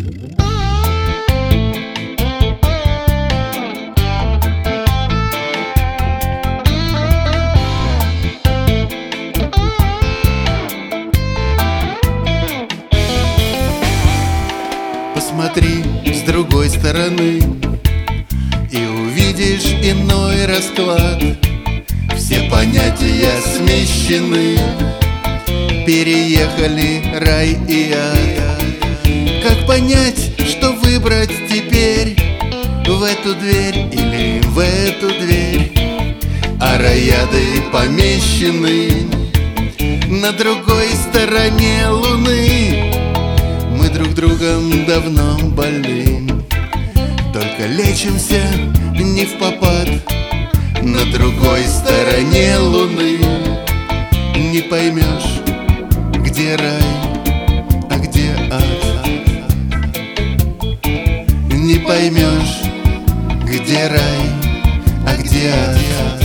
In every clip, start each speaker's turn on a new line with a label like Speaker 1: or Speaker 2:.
Speaker 1: Посмотри с другой стороны и увидишь иной расклад. Все понятия смещены, переехали рай и ад. Как понять, что выбрать теперь, в эту дверь или в эту дверь? А раяды помещены на другой стороне луны. Мы друг другом давно больны, только лечимся не впопад. На другой стороне луны не поймешь, где рай, а где ад. Не поймешь, где рай, а где ад.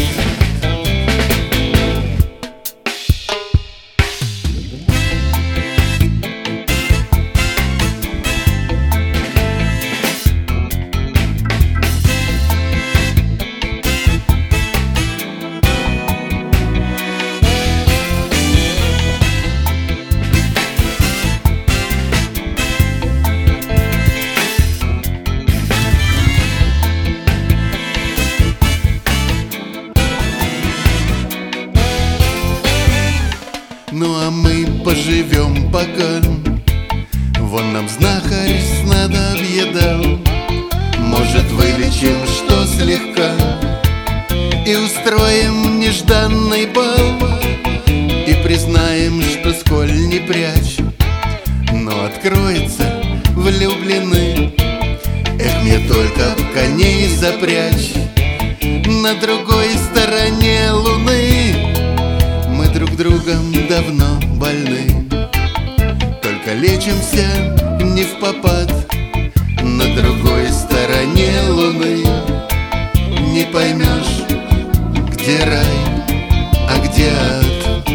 Speaker 1: Ну а мы поживем пока. Вон нам знахарь снадобье дал. Может, вылечим что слегка и устроим нежданный бал. И признаем, что сколь не прячь, но откроется влюблены. Эх, мне только коней запрячь на другой стороне луны. Мы друг другом давно больны, только лечимся не впопад. На другой стороне луны не поймешь, где рай, а где ад.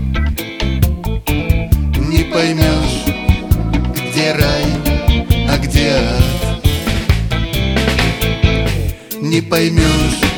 Speaker 1: Не поймешь, где рай, а где ад. Не поймешь,